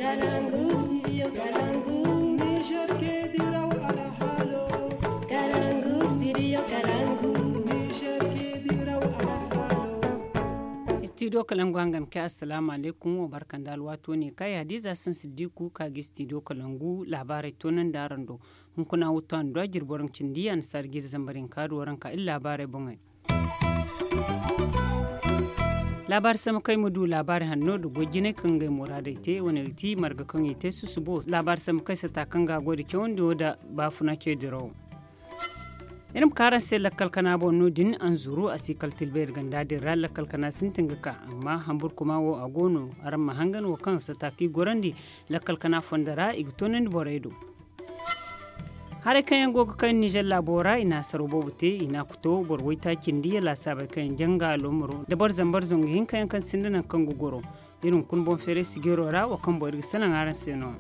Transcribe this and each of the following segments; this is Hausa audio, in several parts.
Kalangu, studio Kalangu. Niger ke diraw ala halo. Kalangu, studio Kalangu. Niger ke diraw ala halo. Studio Kalangu angam ke assalamu alaikum wa barkan da alwato ne kai Hadiza sun siddiku kagi studio Kalangu labarai tonan darando. Hun kuna wutan do jirboran cindiyan sargir zambarin karuwaran ka illa labarai bungai. Labar sama kai mudu labar hanno da gojine kan gai murada te wani ti marga kan ite su subo labar sama kai sa takan ga godi ke wanda da ba funa ke diro irin karan sai lakkal kana bonno din an zuru a sikal tilbayar ganda da ran lakkal kana sun tingaka amma hambur kuma wo agono aran mahangan wo kan sa taki gorandi lakkal kana fondara igtonin boredo hare kayan goga kan Nijar labora ina sarobo bute ina kuto borwaita kindiya la sabai kan janga lomoro da bar zambar zongi kayan kan sindinan kan gugoro irin kun bon fere sigero ra wa kan bori sanan aran seno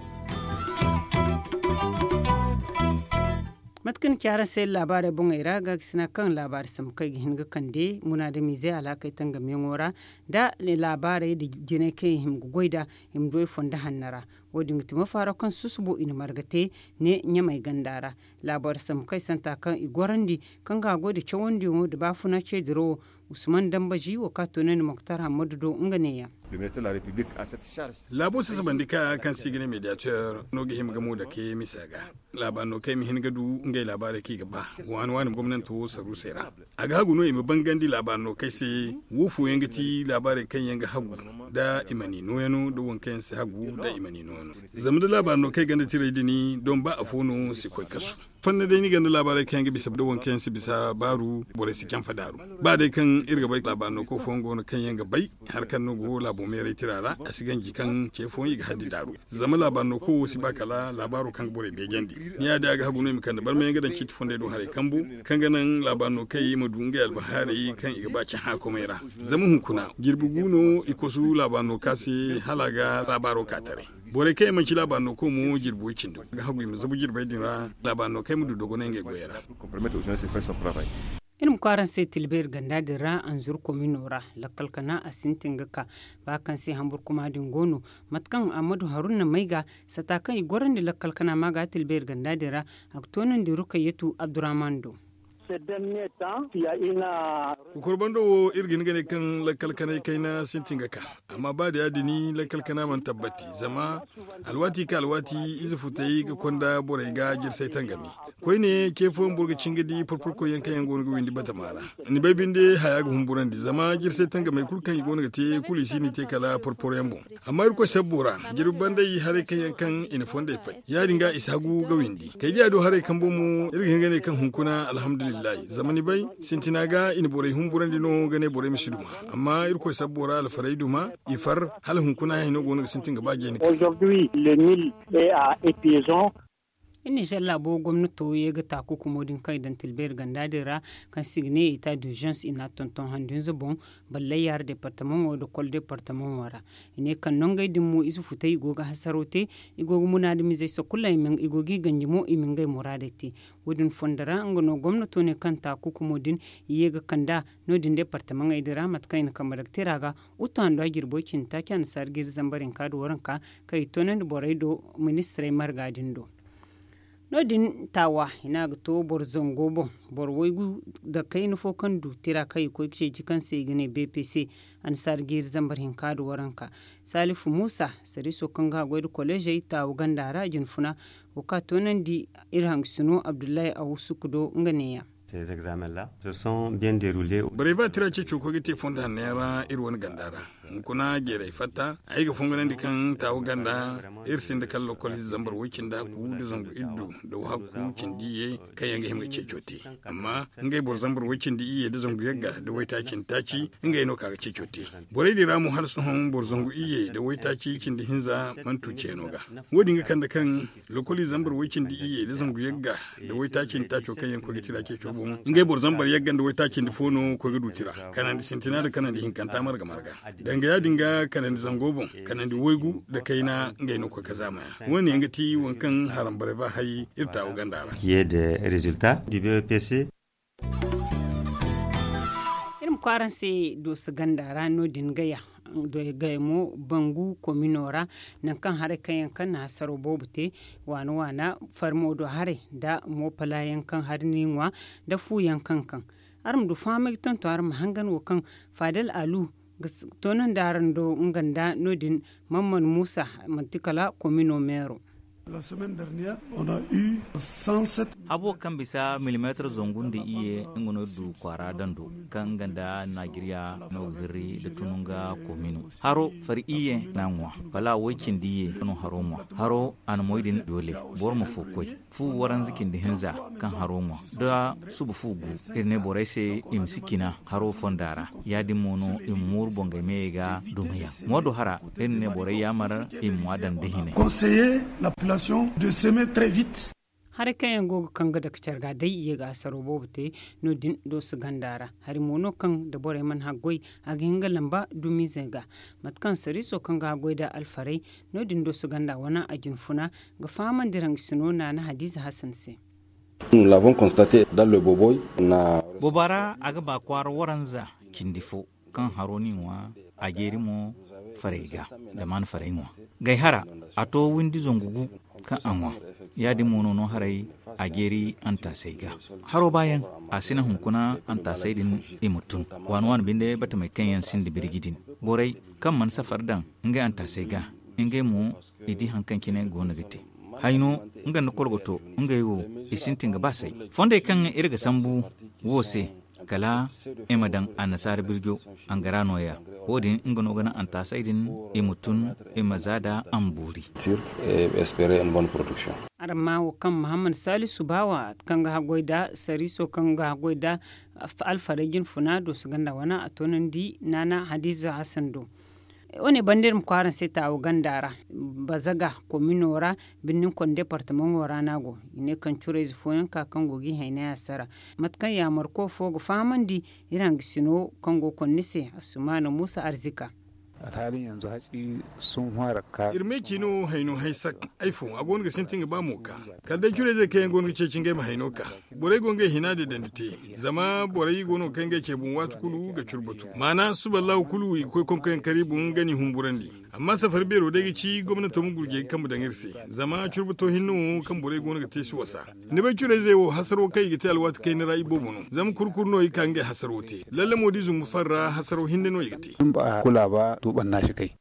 matkan kyara sai labarai bon ira ga sina kan labar sam kai hinga kande muna da mize alaka tanga mengora da le labarai da jine kai him goida him doi fonda hannara wodin tuma fara kan susubo ina margate ne nyamai gandara labar sam kai santa kan igorandi kan ga godi chawondi mo da bafuna ce diro Usman Dambaji wa katonen Muktar Hamadu do nganeya Le ministre de la République a cette charge. Labo sa bandika kan sigine mediateur no ge him gamo da ke misaga. Laba no kai mi hin gadu ngai labare ki gaba. Wani gwamnati wo saru sera. Aga hagu no imi bangandi laba no kai se wufu yangati labare kan yanga hagu da imani no yano do wankan se hagu da imani no yano. Zamda laba no kai ganda tire dini don ba afono si koi kasu. Fanna dai ni ganda labare kan ga bisa da wankan se bisa baru bore si kan fadaru. Ba dai kan irga bai laba no ko fongo no kan yanga bai har kan no go labo mere tirara a sigan jikan cefon yi ga hadi daru zama labarno ko wasi bakala labaru kan bore be gendi ni ya daga hagu ne mi kan bar me gadan kit fonde do hare kambu kan ganan labarno kai mu dunga albahari kan iga bacin ha ko mera zama hunkuna girbuguno ikosu labarno kasi halaga labaro katare bore kai man ci labarno ko mu girbu cindo ga hagu mu zabu girbai dira labarno kai mu dogo ne nge goyera irin kwaran sai tilbayar ganda da ra an zur kominora lakalkana a sintin gaka bakan sai hambur kuma dingono matkan amadu haruna maiga satakan igoran da lakalkana maga tilbayar ganda da ra aktonin da ruka yetu abdurrahmando kurban do irgin gane kan lakalkana kai na sintin gaka amma ba da yadini lakalkana man tabbati zama alwati ka alwati izu futai ga konda borai ga girsai tangami koi ne kefon burga cingadi furfurko yankan yango ga windi bata mara ni bai binde haya ga humburan di zama girsai tangami kulkan igo ga te kulisi ni te kala furfur yambo amma irko sabbura girban dai hare kan yankan inifonda fa ya dinga isagu ga windi kai dia do hare kan bomu irgin gane kan hunkuna alhamdulillah zamani bai sintinaga in bore humburan dino gane bore misiduma amma irko sabbura al faraiduma ifar hal hunkuna hino gona sintinga baje ni aujourd'hui le mil est à épuisant Nijar labo gwamnato ya ga taku kumodin kai dan tilbayar ganda dira kan signe ita d'urgence ina tonton handun zubon balle yar departement wa da kol departement wara ine kan non gai dimmu isu futai goga hasarote igogo muna da mi zai sakula min igogi ganjimo imin gai muradati wudin fondara ngono gwamnato ne kan taku kumodin ya ga kanda no din departement ai dira mat kai kamar tiraga utan da girbocin ta kan sargir zambarin kadu waranka kai tonan boraido ministre margadindo nodin tawa ina ga to borzongo bon borwoigu da kai nufo kan du tira kai ko ce jikan sai gane BPC an sargir zambar hinkadu waranka Salifu Musa sariso kan ga gwaidu college ta Uganda rajin funa wakato nan di irhang suno Abdullahi Awusukudo nganeya Ces examens-là se sont bien déroulés. Breva tira ce cuko gite fonda nera irwan gandara. Kuna gere fata ai ga fonganan dikan ta Uganda irsin da kallo kolis zambar wikin da ku da zangu iddu da haku cindiye kai yanga himga ce cote. Amma ngai bor zambar wikin di iye da zangu yagga da waita cin taci ngai no kaga ce cote. Borai di ramu har sun bor zangu iye da waita ci cin di hinza man tuce noga. Wodin ga kan da kan lokoli zambar wikin di iye da zangu yagga da waita cin taco kai yanko gitira ke cobo ngai bor zambar yaggan da waita cin di fono ko gudu tira. Kana di sintina da kana di hinkanta marga danga ya dinga kanan zangobon kanan di woigu da kaina ngai no ko kazama wani yanga ti wankan haram bare ba hayi irta Uganda qui est des résultats du BEPC. Irin kwaran sai do su ganda rano dingaya do gaimo bangu kominora nan kan hare kan kan na saro bobute wana farmo do hare da mo pala yankan harninwa da fu yankan kan arum du fama tonto arum hangan wo kan fadal alu tonan daran do nganda nodin mamman musa mantikala komino mero. La semaine dernière, on a eu 107 abo kan bisa milimeter zongun da iye ngono du kwara dando kan ganda Nigeria no giri da tununga komino haro far iye nanwa bala wakin diye no haro mo haro an moidin dole bor mo fukoi fu waran zikin da hinza kan haro mo da subu fugu irne boraise imsikina haro fondara yadi mono imur bonga mega dumaya modo hara irne borai yamar imwadan dihine conseiller la de semer très vite. Har kayan gogo kan ga da kacarga dai iya ga asaro bobute no din do su gandara har mono kan da bore man hagoi a ginga lamba dumi zega matkan sariso kan ga hagoi da alfarai no din do su ganda wana a jinfuna ga faman dirang sino na Hadiza Hassan se. Nous l'avons constaté dans le Boboy Bobara aga ba kwar waranza kindifo kan haroni wa a geri mo farega da man farengwa gai hara ato windi zongugu kan anwa ya di mono no harai a geri anta saiga haro bayan a sina hunkuna anta saidin imutun wan binde bata mai kanyan sindi birgidin borai kan man safar dan inga anta saiga inga mu idi hankan kine gona gite haino inga na kolgoto inga yo isintinga basai fonde kan irga sambu wose kala emadan anasar birgo angarano ya wodin ingano gana anta saidin imutun imazada amburi espérer une bonne production arma wo kan Muhammad Salisu bawa kan ga hagoida sariso kan ga hagoida alfaragin funado su ganda wana atonan di nana Hadiza Hassan do wani bandir mkwaran sai ta gandara bazaga kominora binnin kon departement wara nago ne kan cure zifoyan ka kan gogi haina ya sara matkan ya marko fogo famandi iran gisino kongo konnise Asumana Musa Arzika a halin yanzu hatsi sun fara ka irme kino haino haisak iphone agon ga sintin ba mu ka kalda jure zai kai gon ce cinga haino ka bore gon ga hina da dandite zama bore gono kan ga ke bun watu kulu ga churbatu mana suballahu kulu ko kon kan karibun gani humburandi amma safar bero da ci gwamnati mun gurge kan mu dangirse zama churbuto hinnu kan bore gono ga tesu wasa ne ba jure zai wo hasaro kai ga talwat kai na rai bobono zam kurkurno yi kan ga hasarote lalle modi zum farra hasaro hinno yi gati ba kula ba tuban nashi kai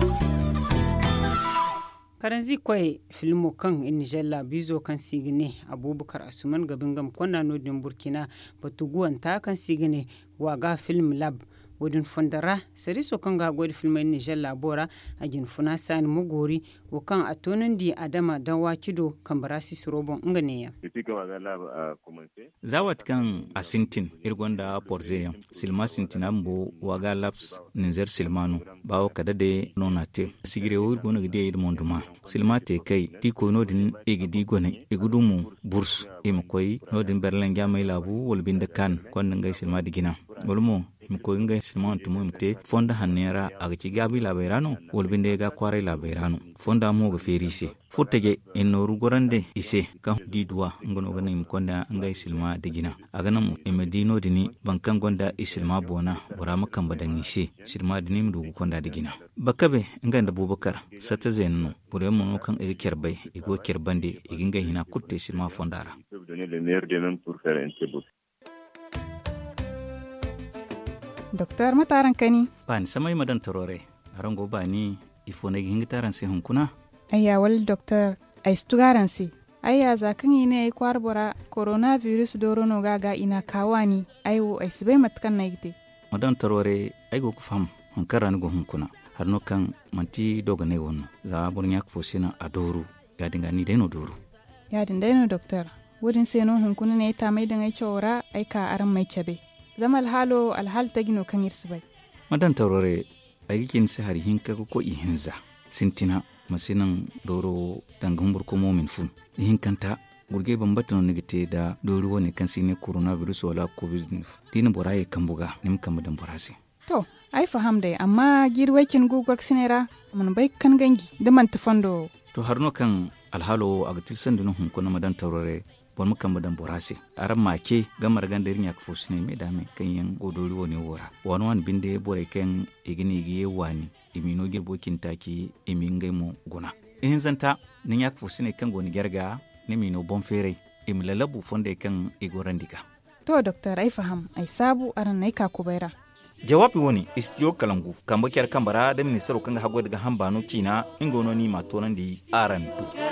karanzi kwai filmo kan injella bizo kan sigine Abubakar Asuman gabin gam konna nodin Burkina batuguwan ta kan sigine waga film lab wodin fondara sariso kan ga godi film injella bora a jinfuna sani mugori wo kan atonin di adama dan wakido kan barasi surobon nganeya zawat kan asintin irgonda porzeya silma sintina mbo waga labs ninzer silmanu bawo kada de nonate sigire wo irgona gide monduma silma te kai di ko nodin egidi gone egudumu burs imkoy nodin berlen jamay labu wolbinde kan kon ngay silma digina wolmo ko ngai silma tumo mte fonda hanera agaci gabi labairano wolbinde ga kware labairano fonda mo ga ferise futege enoru gorande ise kan didwa ngono gana imkonda ngai silma digina agana mu emedino dini bankan gonda isilma bona borama kan badan ise silma dini mu konda digina bakabe nganda Bubakar sata zenno bore mo kan e kerbai igo kerbande iginga hina kutte silma fondara Doktor mataran kani ban samai madan torore arango bani ifone hingitaran se hunkuna ayya wal doktor ay stugaran se ayya zakan ine ay kwarbora coronavirus dorono gaga ina kawani aywo ay sibai matkan naygte madan torore ay go kufam hankaran go hunkuna harno kan manti doga ne wonno za burnya fosina adoru ya dinga ni deno doru ya dinga doktor wodin se no hunkuna ne ta mai dan ay chora ay ka aran mai chabe zama alhal ta gino kan irsu bai madan taurore ayikin sai har hinka ko ihinza sintina masinan doro dangan burko momin fun hinkanta gurge bambata no negite da doro woni kan sine coronavirus wala covid-19 dina boraye kambuga nim kamadan borasi to ai faham dai amma girwakin gugwar sinera mun bai kan gangi da man tufando to harno kan alhalo agatil sandino hun ko madan taurore bon mu kan dan borase aran make gamar gandar nya ko sine me dame kan yan godori woni wora wan binde bore kan igini giye wani imino girbo kintaki imingai mo guna in zanta nin yak fo sine kan goni gerga ne mino bon fere imlalabu fonde kan igorandika to doctor ai faham ai sabu aran nai ka kubaira jawabi woni istiyo kalangu kamba kyar kambara da ministero kan hago daga hambano kina ingono ni matonan di aran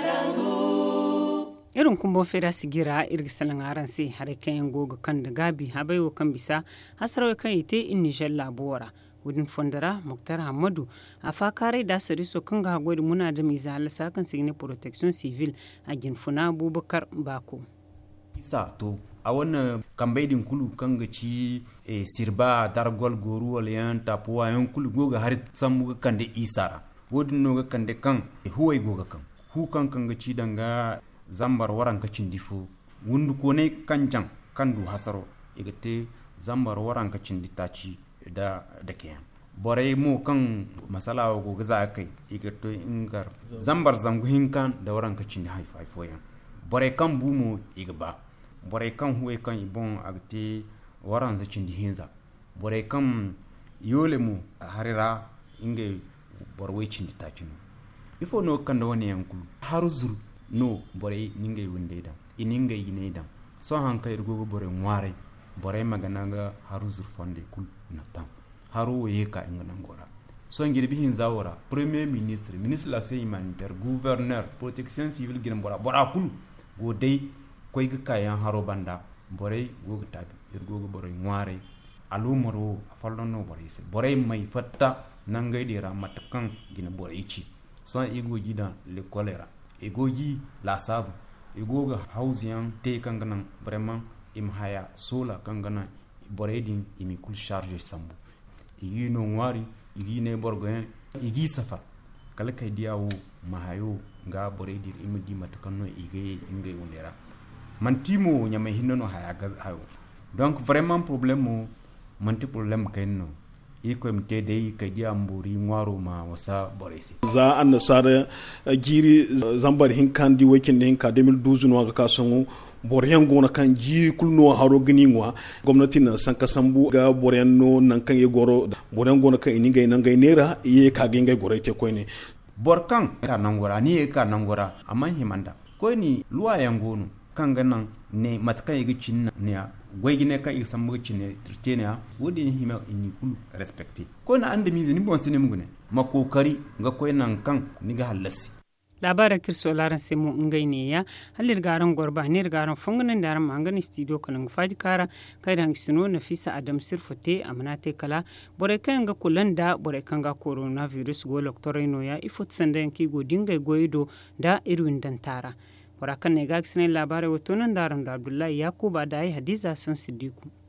irin kumbo fera sigira irgisalan aran sai hare kayan goga kan da gabi habaiwo kan bisa hasarwa kan ite in Niger labora wudin fondara Muktar Hamadu a fakare da sariso kan ga gwadi muna da miza halasa kan signe protection civil a ginfuna Abubakar Bako isa to a wannan kambaidin kulu kan ga ci sirba dargol goru walayan tapuwa yan kulu goga har san muga kan da isara wudin no ga kan da kan huwai goga kan hu kan ga ci danga zambar waran ka cindifo wundu ko ne kanjan kandu hasaro igate zambar waran ka cinditaci da ke bore mo kan masala go gaza kai igato ingar zambar zangu hinkan da waran ka cindi haifo yan bore kan bumo igba bore kan huwe kan ibon agte waran za cindi hinza bore kan yole mu harira inge borwe cinditaci no ifo no kan da wani yankulu har zuru no bore ningai wunde dam ininga yine dam so hanka irgo bore ngware bore magana ga haru zurfonde kul natam haru yeka ingana ngora so ngirbi hin zawora premier ministre ministre l'accès humanitaire gouverneur protection civile gina bora kul go dei koy ga kayan haro banda bore go tabi irgo bore ngware alu maro afallo no bore se bore mai fatta nangai dira matakan gina bore ichi so igo gida le kolera egoji la sabu egoga hausian te kangana vraiment imhaya sola kangana boredin imi kul charge sambu igi no ngwari igi ne borgoen igi safa kala kay diawo mahayo nga boredir imidi matakanno igi inge wonera mantimo nyama hinno haya hayo donc vraiment problème manti problème kayno iko mte dai ka di amburi ngwaro ma wasa boresi za an nasara giri zambar hinkan di wekin din ka 2012 no ga kasangu boryan gona kan ji kulno haro gini ngwa gwamnati na sanka sambu ga boryan no nan kan ye goro boryan gona kan ininga inanga nera ye ka genga gore te ko ne borkan ka nangora ni ka nangora amma himanda ko ni luwa yangono kan ganan ne matka ye gicin ne gwaigine ka isa mugcine tritenia wodi hima inni kulu respecté ko na ande mizi ni bon sene mugune makokari ga koy nan kan ni ga halasi labara kirso laran semu ngai ne ya halir garan gorba ne garan fungunan daran mangani studio kan faji kara kai dan sino Nafisa Adam Sirfote amanate kala bore kan ga kulanda bore kan ga coronavirus go loktorino ya ifot sandan ki go dingai goido da irwin dantara warakan ne ga kisne labare wato nan daran da Abdullahi Yakuba da Hadiza San Sidiku